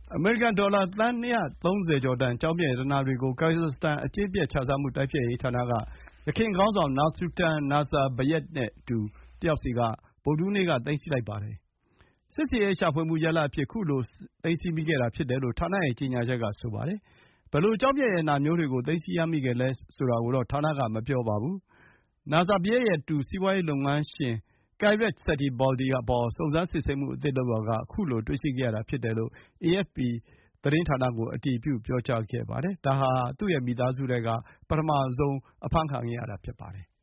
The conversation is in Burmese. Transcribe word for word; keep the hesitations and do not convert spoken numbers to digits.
အမေရိကန်ဒေါ်လာသန်း၂၃၀ကျော်တန်ကျောက်မျက်ရတနာတွေကိုကာဇက်စတန်အကျင့်ပျက်ခြစားမှုတိုက်ဖျက်ရေးဌာနကယခင်ခေါင်းဆောင် Nursultan Nazarbayev နဲ့အတူတယောက်စီကဗုဒ္ဓဟူးနေ့ကသိမ်းဆည်းလိုက်ပါတယ်။စစ်ဆင်ရေးရှာဖွေမှုရလဒ်အဖြစ်ခုလိုသိမ်းဆည်းမိခဲ့တာဖြစ်တယ်လို့ဌာနရဲ့ကြေညာချက်ကဆိုပါတယ်။ဘယ်လိုကျောက်မျက်ရတနာမျိုးတွေကိုသိမ်းဆည်းရမိခဲ့လဲဆိုတာကိုတော့ဌာနကမပြောပါဘူး။ Nazarbayev ရဲ့တူစီးပွါးရေးလုပ်ငန်းရှင် Kairat Satybaldy အပေါ်စုံစမ်းစစ်ဆေးမှုအသစ်လုပ်ရာကခုလိုတွေ့ရှိခဲ့ရတာဖြစ်တယ်လို့ အေအက်ဖ်ပီ သတင်းဌာနကိုအတည်ပြုပြောကြားခဲ့ပါတယ်။ဒါဟာသူ့ရဲ့မိသားစုထဲကပထမဆုံးအဖမ်းခံခဲ့ရတာဖြစ်ပါတယ်